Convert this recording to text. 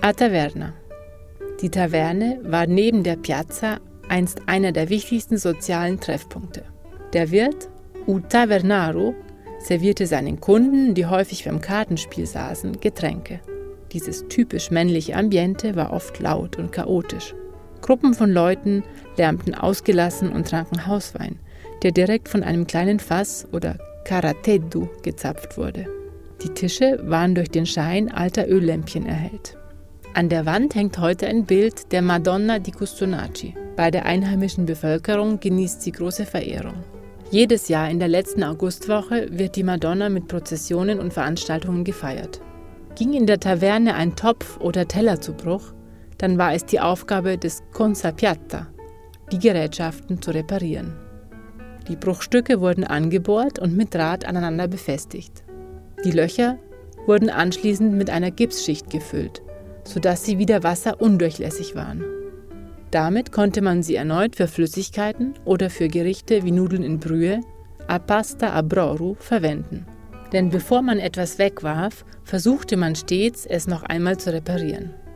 A Taverna. Die Taverne war neben der Piazza einst einer der wichtigsten sozialen Treffpunkte. Der Wirt, U Tavernaro, servierte seinen Kunden, die häufig beim Kartenspiel saßen, Getränke. Dieses typisch männliche Ambiente war oft laut und chaotisch. Gruppen von Leuten lärmten ausgelassen und tranken Hauswein, der direkt von einem kleinen Fass oder Carateddu gezapft wurde. Die Tische waren durch den Schein alter Öllämpchen erhellt. An der Wand hängt heute ein Bild der Madonna di Custonaci. Bei der einheimischen Bevölkerung genießt sie große Verehrung. Jedes Jahr in der letzten Augustwoche wird die Madonna mit Prozessionen und Veranstaltungen gefeiert. Ging in der Taverne ein Topf oder Teller zu Bruch, dann war es die Aufgabe des Consapiatta, die Gerätschaften zu reparieren. Die Bruchstücke wurden angebohrt und mit Draht aneinander befestigt. Die Löcher wurden anschließend mit einer Gipsschicht gefüllt, sodass sie wieder wasserundurchlässig waren. Damit konnte man sie erneut für Flüssigkeiten oder für Gerichte wie Nudeln in Brühe, a pasta a broru, verwenden. Denn bevor man etwas wegwarf, versuchte man stets, es noch einmal zu reparieren.